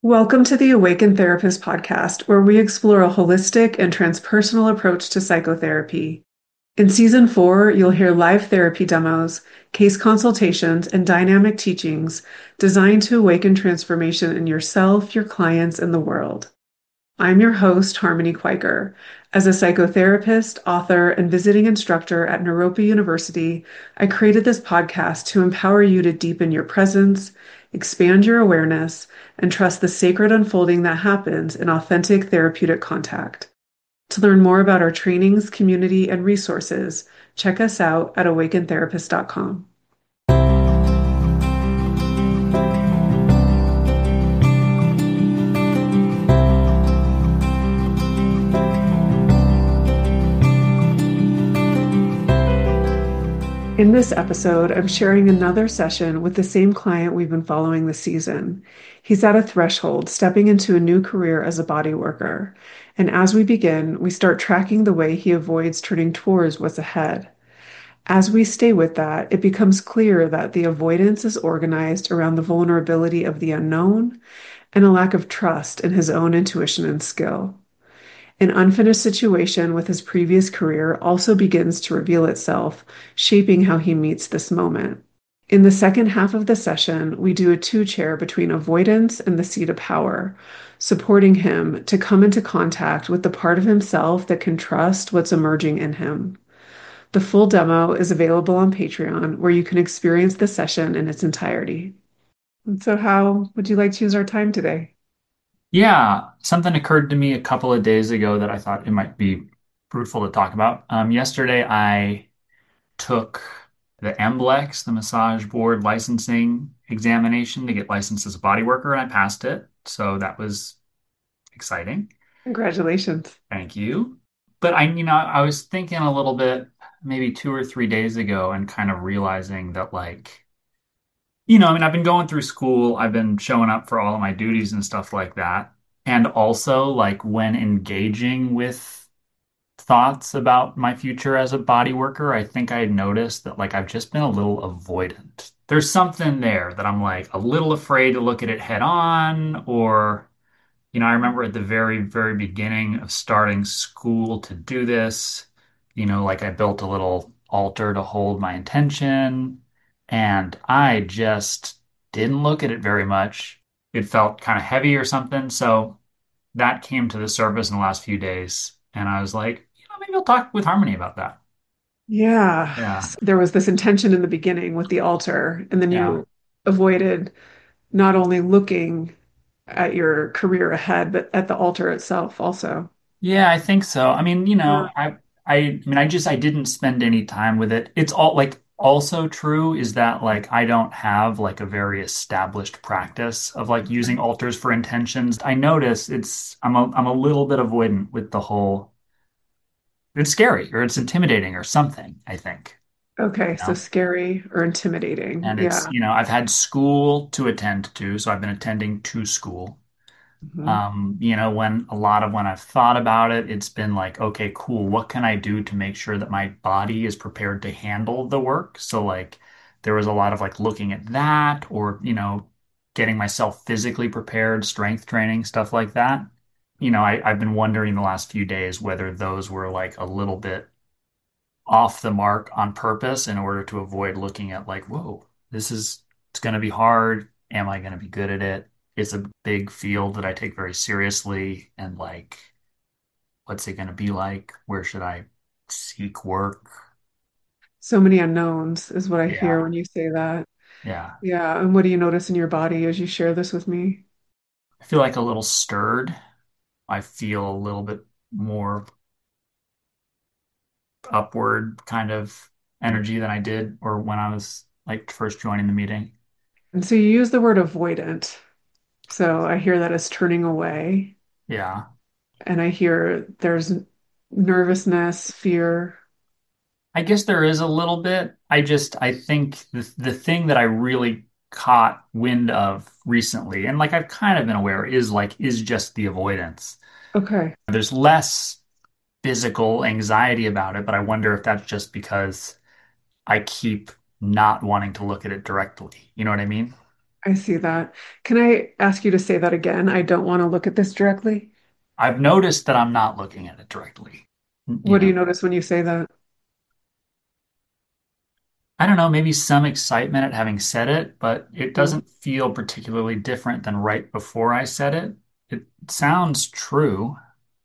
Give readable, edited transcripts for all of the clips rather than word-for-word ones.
Welcome to the Awaken Therapist podcast, where we explore a holistic and transpersonal approach to psychotherapy. In season 4, you'll hear live therapy demos, case consultations, and dynamic teachings designed to awaken transformation in yourself, your clients, and the world. I'm your host, Harmony Quiker. As a psychotherapist, author, and visiting instructor at Naropa University, I created this podcast to empower you to deepen your presence, expand your awareness, and trust the sacred unfolding that happens in authentic therapeutic contact. To learn more about our trainings, community, and resources, check us out at awakentherapist.com. In this episode, I'm sharing another session with the same client we've been following this season. He's at a threshold, stepping into a new career as a body worker. And as we begin, we start tracking the way he avoids turning towards what's ahead. As we stay with that, it becomes clear that the avoidance is organized around the vulnerability of the unknown and a lack of trust in his own intuition and skill. An unfinished situation with his previous career also begins to reveal itself, shaping how he meets this moment. In the second half of the session, we do a two-chair between avoidance and the seat of power, supporting him to come into contact with the part of himself that can trust what's emerging in him. The full demo is available on Patreon, where you can experience the session in its entirety. And so, how would you like to use our time today? Yeah, something occurred to me a couple of days ago that I thought it might be fruitful to talk about. Yesterday, I took the MBLEX, the massage board licensing examination to get licensed as a body worker, and I passed it. So that was exciting. Congratulations. Thank you. But I was thinking a little bit, maybe 2 or 3 days ago, and kind of realizing that, I've been going through school, I've been showing up for all of my duties and stuff like that. And also, like, when engaging with thoughts about my future as a body worker, I think I noticed that, like, I've just been a little avoidant. There's something there that I'm like a little afraid to look at it head on, or, I remember at the very, very beginning of starting school to do this, like I built a little altar to hold my intention, and I just didn't look at it very much. It felt kind of heavy or something. So that came to the surface in the last few days. And I was like, maybe I'll talk with Harmony about that. Yeah. Yeah. So there was this intention in the beginning with the altar, and then Yeah. you avoided not only looking at your career ahead, but at the altar itself also. Yeah, I think so. I mean, Yeah. I didn't spend any time with it. It's all like also true is that like I don't have like a very established practice of like using altars for intentions. I notice I'm a little bit avoidant with the whole it's scary or it's intimidating or something, I think. Okay, You so know? scary or intimidating. And it's, Yeah. I've had school to attend to, so I've been attending to school. Mhm. When I've thought about it, it's been like, okay, cool. What can I do to make sure that my body is prepared to handle the work? So like there was a lot of like looking at that or, getting myself physically prepared, strength training, stuff like that. I've been wondering the last few days whether those were like a little bit off the mark on purpose in order to avoid looking at like, whoa, it's going to be hard. Am I going to be good at it? It's a big field that I take very seriously. And like, what's it going to be like? Where should I seek work? So many unknowns is what I hear Yeah. when you say that. Yeah. Yeah. And what do you notice in your body as you share this with me? I feel like a little stirred. I feel a little bit more upward kind of energy than I did or when I was like first joining the meeting. And so you use the word avoidant. So I hear that as turning away. Yeah. And I hear there's nervousness, fear. I guess there is a little bit. I think the thing that I really caught wind of recently, and like I've kind of been aware, is just the avoidance. Okay. There's less physical anxiety about it, but I wonder if that's just because I keep not wanting to look at it directly. You know what I mean? I see that. Can I ask you to say that again? I don't want to look at this directly. I've noticed that I'm not looking at it directly. You What do know, you notice when you say that? I don't know, maybe some excitement at having said it, but it Mm. doesn't feel particularly different than right before I said it. It sounds true.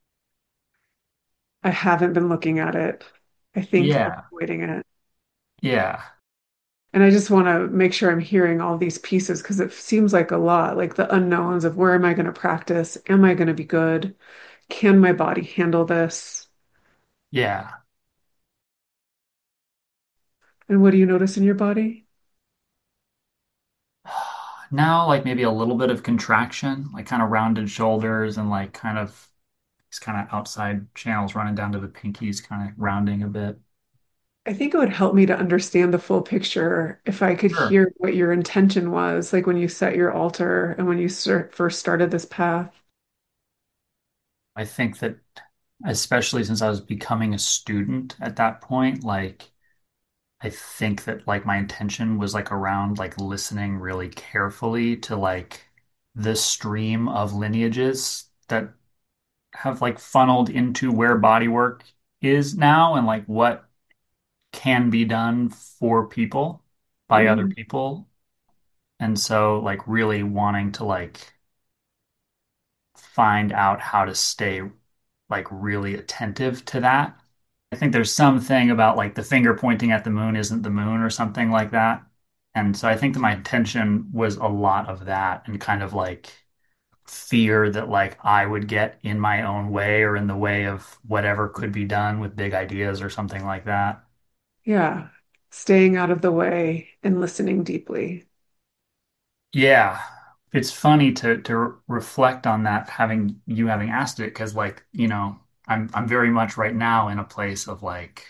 I haven't been looking at it. I think I'm Yeah. avoiding it. Yeah. And I just want to make sure I'm hearing all these pieces because it seems like a lot, like the unknowns of where am I going to practice? Am I going to be good? Can my body handle this? Yeah. And what do you notice in your body? Now, like maybe a little bit of contraction, like kind of rounded shoulders and like kind of these kind of outside channels running down to the pinkies, kind of rounding a bit. I think it would help me to understand the full picture if I could Sure. hear what your intention was, like when you set your altar and when you first started this path. I think that especially since I was becoming a student at that point, like I think that like my intention was like around like listening really carefully to like the stream of lineages that have like funneled into where bodywork is now and like what can be done for people by other Mm, people. And so like really wanting to like find out how to stay like really attentive to that. I think there's something about like the finger pointing at the moon isn't the moon or something like that. And so I think that my intention was a lot of that and kind of like fear that like I would get in my own way or in the way of whatever could be done with big ideas or something like that. yeah, staying out of the way and listening deeply. Yeah. It's funny to reflect on that having you having asked it because like, I'm very much right now in a place of like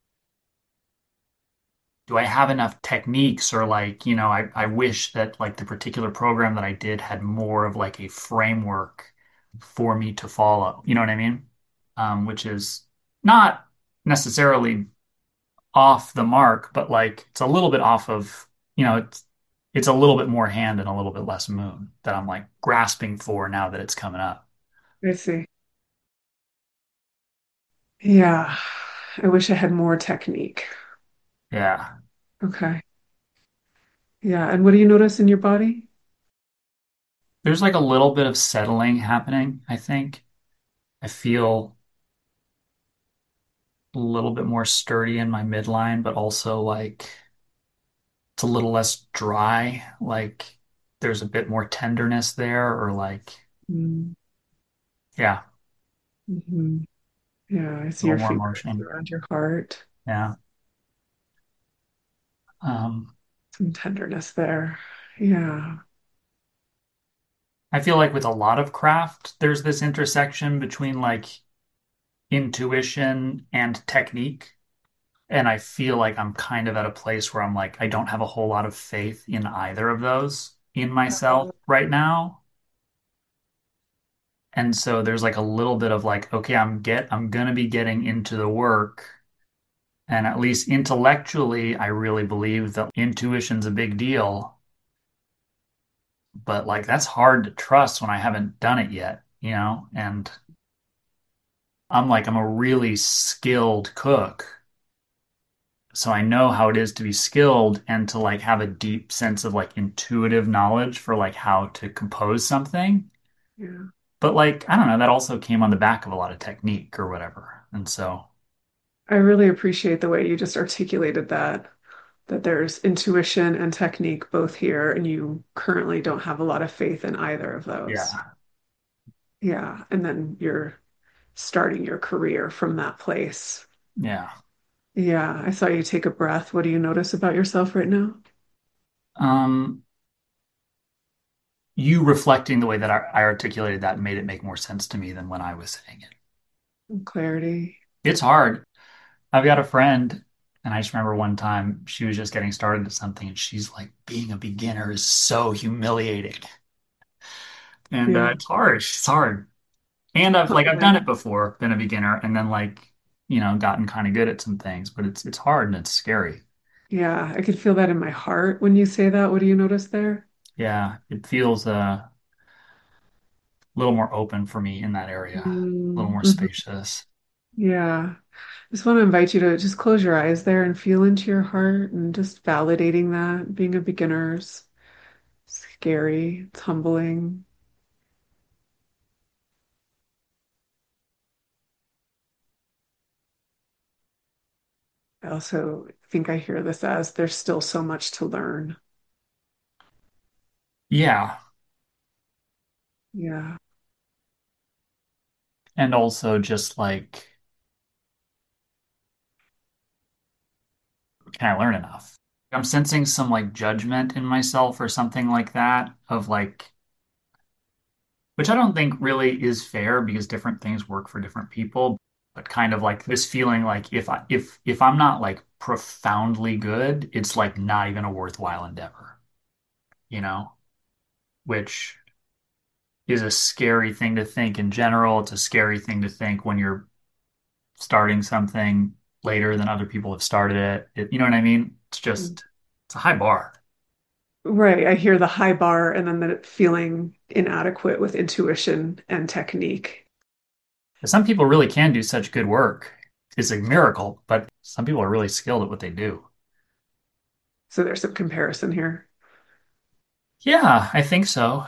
do I have enough techniques or like, I wish that like the particular program that I did had more of like a framework for me to follow. You know what I mean? Which is not necessarily off the mark, but like it's a little bit off of, it's a little bit more hand and a little bit less moon that I'm like grasping for now that it's coming up. I see. Yeah, I wish I had more technique. Yeah. Okay. Yeah, and what do you notice in your body? There's like a little bit of settling happening, I think. I feel a little bit more sturdy in my midline, but also like it's a little less dry. Like there's a bit more tenderness there, or like, Mm, yeah, mhm. Yeah, I a see little your more fingers emotion. around your heart. Yeah. Um, Some tenderness there. Yeah. I feel like with a lot of craft, there's this intersection between like intuition and technique. And I feel like I'm kind of at a place where I'm like, I don't have a whole lot of faith in either of those in myself right now. And so there's like a little bit of like, okay, I'm gonna be getting into the work. And at least intellectually, I really believe that intuition's a big deal. But like that's hard to trust when I haven't done it yet, you know? And I'm a really skilled cook. So I know how it is to be skilled and to like have a deep sense of like intuitive knowledge for like how to compose something. Yeah. But like, I don't know, that also came on the back of a lot of technique or whatever. And so, I really appreciate the way you just articulated that there's intuition and technique both here, and you currently don't have a lot of faith in either of those. yeah, Yeah. And then you're starting your career from that place. yeah. Yeah. I saw you take a breath. What do you notice about yourself right now? Um, you reflecting the way that I articulated that made it make more sense to me than when I was saying it. Clarity. It's hard. I've got a friend, and I just remember one time she was just getting started at something, and she's like, being a beginner is so humiliating. And Yeah. it's hard. It's hard. And I've done it before, been a beginner, and then like, gotten kind of good at some things, but it's hard and it's scary. Yeah. I could feel that in my heart when you say that. What do you notice there? Yeah, it feels a little more open for me in that area, a little more Mhm. spacious. Yeah. Just want to invite you to just close your eyes there and feel into your heart and just validating that being a beginner's scary, it's humbling. I also think I hear this as there's still so much to learn. Yeah, Yeah. and also just like, can I learn enough? I'm sensing some like judgment in myself or something like that of like, which I don't think really is fair because different things work for different people, but kind of like this feeling like if I'm not like profoundly good, it's like not even a worthwhile endeavor, you know, which is a scary thing to think in general. It's a scary thing to think when you're starting something later than other people have started it. You know what I mean? It's just it's a high bar. Right. I hear the high bar and then the feeling inadequate with intuition and technique. Some people really can do such good work. It's a miracle, but some people are really skilled at what they do. So there's some comparison here. Yeah, I think so.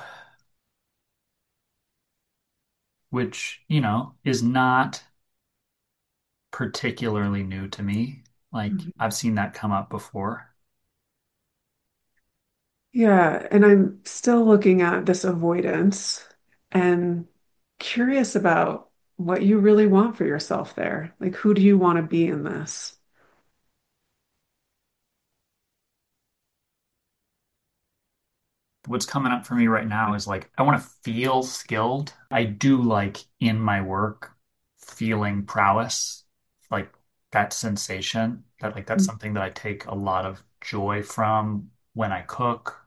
Which, is not particularly new to me. Like, Mhm. I've seen that come up before. Yeah. And I'm still looking at this avoidance and curious about what you really want for yourself there. Like, who do you want to be in this? What's coming up for me right now is like, I want to feel skilled. I do like in my work feeling prowess, like that sensation that like that's something that I take a lot of joy from when I cook.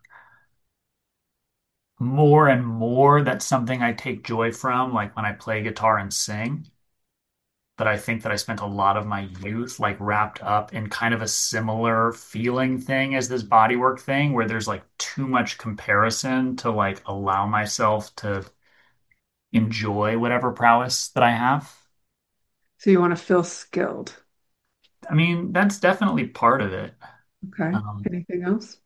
More and more, that's something I take joy from, like when I play guitar and sing. But I think that I spent a lot of my youth like wrapped up in kind of a similar feeling thing as this bodywork thing, where there's like too much comparison to like allow myself to enjoy whatever prowess that I have. So you want to feel skilled. I mean, that's definitely part of it. Okay. Um, Anything else?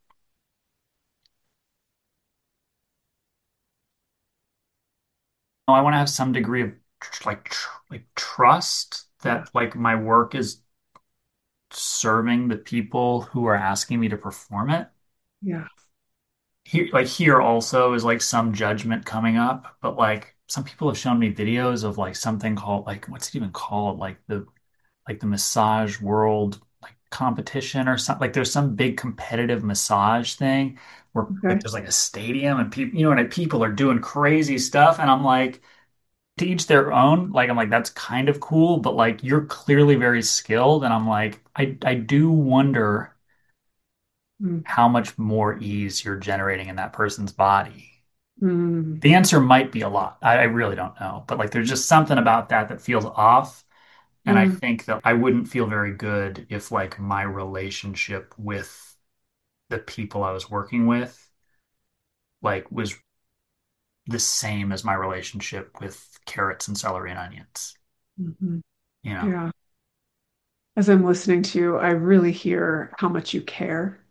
I want to have some degree of like trust Yeah. that like my work is serving the people who are asking me to perform it. Yeah. Here also is like some judgment coming up, but like some people have shown me videos of like something called like what's it even called? Like the massage world like competition or something. Like there's some big competitive massage thing where like Okay. there's like a stadium and people and people are doing crazy stuff and I'm like to each their own. Like I'm like that's kind of cool, but like you're clearly very skilled and I'm like I do wonder Mm. how much more ease you're generating in that person's body. Mm. The answer might be a lot. I really don't know. But like there's just something about that that feels off. And I Mm. think that I wouldn't feel very good if like my relationship with the people I was working with like was the same as my relationship with carrots and celery and onions, Mhm. you know? Yeah. As I'm listening to you, I really hear how much you care.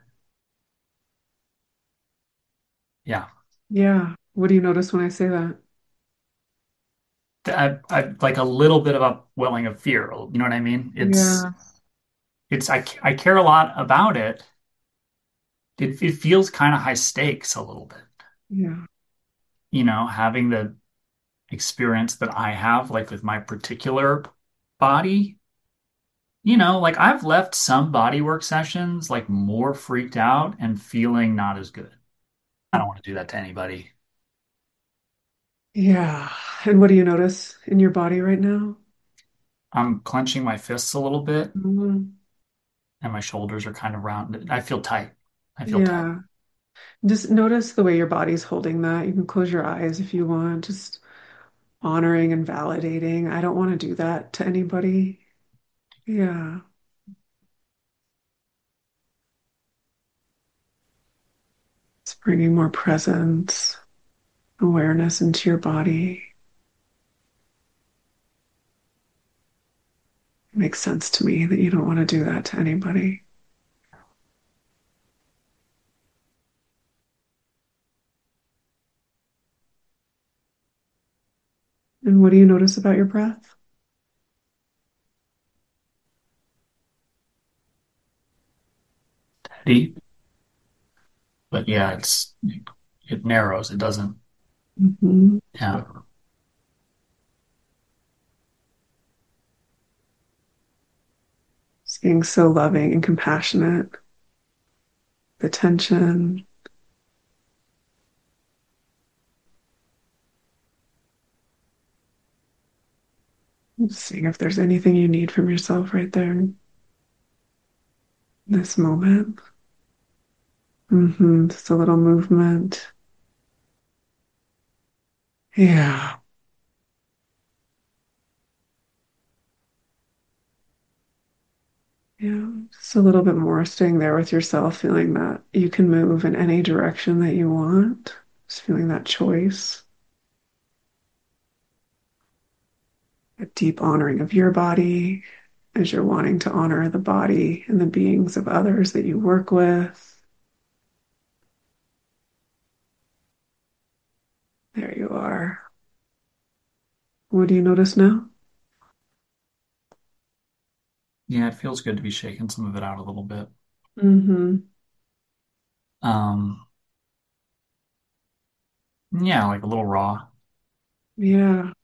Yeah. Yeah. What do you notice when I say that? I like a little bit of a welling of fear. You know what I mean? It's Yeah. it's I care a lot about it. It feels kind of high stakes a little bit. Yeah. Having the experience that I have, like with my particular body, like I've left some bodywork sessions like more freaked out and feeling not as good. I don't want to do that to anybody. Yeah. And what do you notice in your body right now? I'm clenching my fists a little bit Mhm. and my shoulders are kind of round. I feel tight. I feel tight. Yeah. Just notice the way your body's holding that. You can close your eyes if you want, just honoring and validating. I don't want to do that to anybody. Yeah. bringing more presence, awareness into your body. It makes sense to me that you don't want to do that to anybody. And what do you notice about your breath? Steady, but yeah, it narrows. It doesn't. Hmm. Yeah. Just being so loving and compassionate, the tension, seeing if there's anything you need from yourself right there in this moment. Just a little movement. Yeah. Yeah. Just a little bit more staying there with yourself, feeling that you can move in any direction that you want. Just feeling that choice, a deep honoring of your body as you're wanting to honor the body and the beings of others that you work with. There you are. What do you notice now? Yeah, it feels good to be shaking some of it out a little bit. Mm-hmm. Um, yeah, like a little raw. Yeah.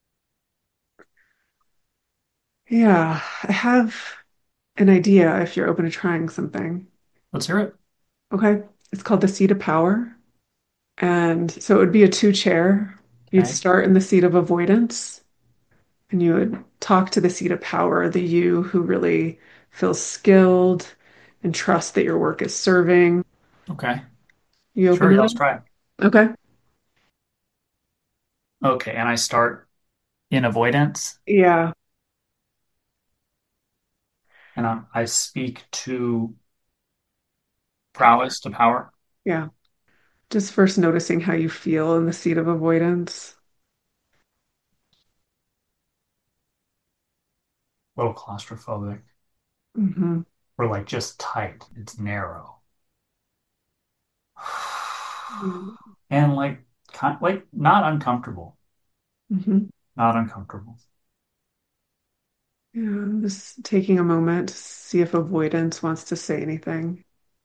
Yeah. I have an idea if you're open to trying something. Let's hear it. Okay. It's called the seat of power. And so it would be a two chair. You'd Okay. start in the seat of avoidance and you would talk to the seat of power, the you who really feels skilled and trust that your work is serving. Okay. You open Sure, to yeah, let's that? try it. Okay. Okay, and I start in avoidance Yeah. and I speak to Power. prowess, to power. Yeah. Just first noticing how you feel in the seat of avoidance. A little claustrophobic. Hmm. We're like just tight. It's narrow. And like like not uncomfortable. Hmm. Not uncomfortable. Yeah. Just taking a moment to see if avoidance wants to say anything.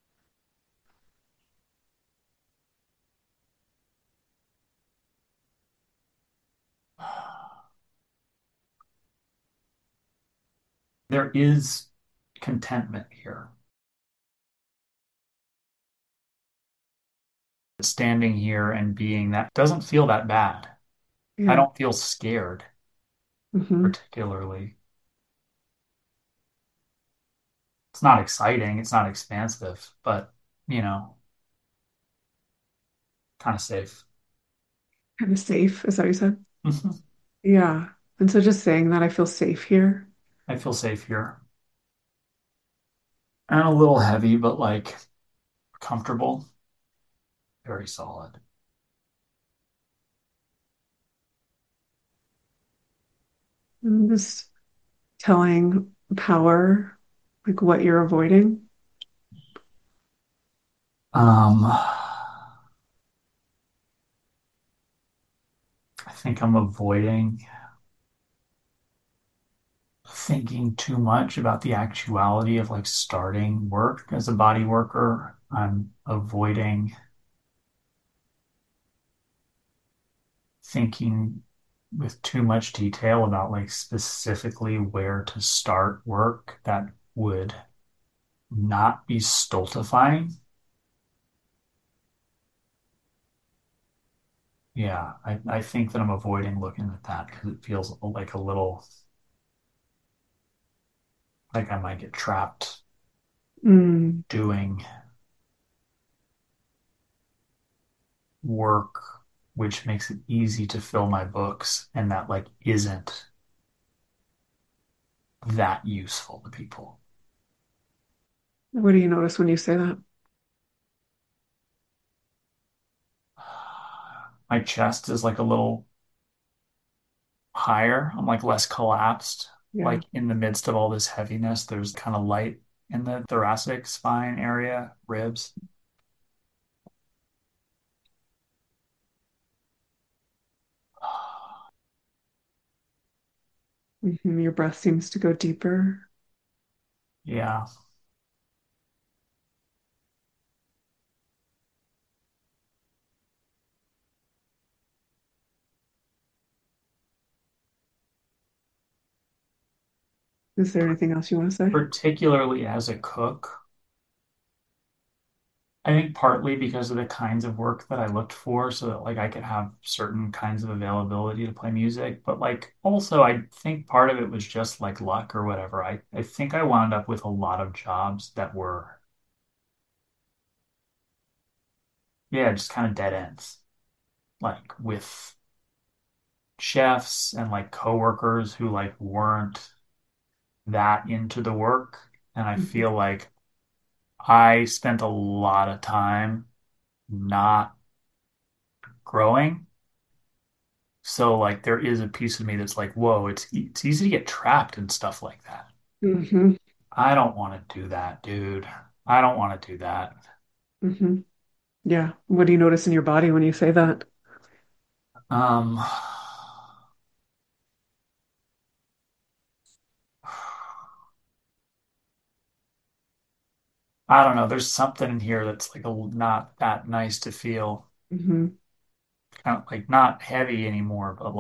There is contentment here. Standing here and being that doesn't feel that bad. I Yeah. don't feel scared Hmm. particularly. It's not exciting, it's not expansive, but you know, kind of safe. Kind of safe, is that what you said? Mhm. Yeah. And so just saying that I feel safe here. I feel safe here. And a little heavy, but like comfortable, very solid. And just telling power like what you're avoiding. I think I'm avoiding thinking too much about the actuality of like starting work as a body worker. I'm avoiding thinking with too much detail about like specifically where to start work that would not be stultifying. Yeah, I think that I'm avoiding looking at that because it feels like a little like I might get trapped Mm. doing work which makes it easy to fill my books and that like isn't that useful to people. What do you notice when you say that? my chest is like a little higher. I'm like less collapsed. Yeah. Like in the midst of all this heaviness, there's kind of light in the thoracic spine area, ribs. Your breath seems to go deeper. Yeah. Is there anything else you want to say? Particularly as a cook, I think partly because of the kinds of work that I looked for, so that like I could have certain kinds of availability to play music. But like also I think part of it was just like luck or whatever. I think I wound up with a lot of jobs that were, yeah, just kind of dead ends. Like with chefs and like coworkers who like weren't that into the work. And I Mhm. feel like I spent a lot of time not growing. So like there is a piece of me that's like, whoa, it's easy to get trapped in stuff like that. Hmm. I don't want to do that, dude. I don't want to do that. Hmm. Yeah. What do you notice in your body when you say that? Um, I don't know. There's something in here that's like not that nice to feel. Hmm. Kind of like not heavy anymore, but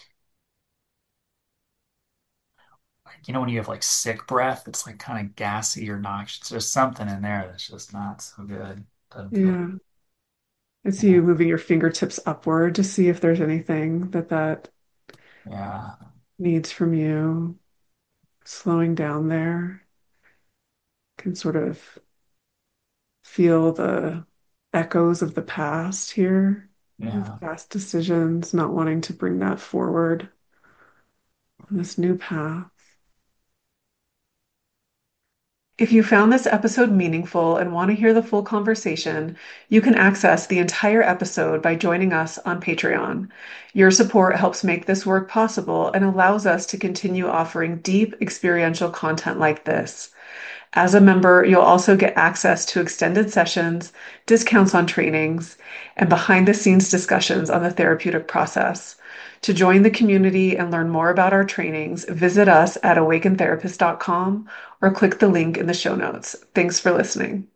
like when you have like sick breath, it's like kind of gassy or noxious. There's something in there that's just not so good. Doesn't feel Yeah. I see you moving your fingertips upward to see if there's anything that yeah, needs from you. Slowing down there can sort of feel the echoes of the past here, of yeah. past decisions, not wanting to bring that forward on this new path. If you found this episode meaningful and want to hear the full conversation, you can access the entire episode by joining us on Patreon. Your support helps make this work possible and allows us to continue offering deep experiential content like this. As a member, you'll also get access to extended sessions, discounts on trainings, and behind the scenes discussions on the therapeutic process. To join the community and learn more about our trainings, visit us at awakentherapist.com or click the link in the show notes. Thanks for listening.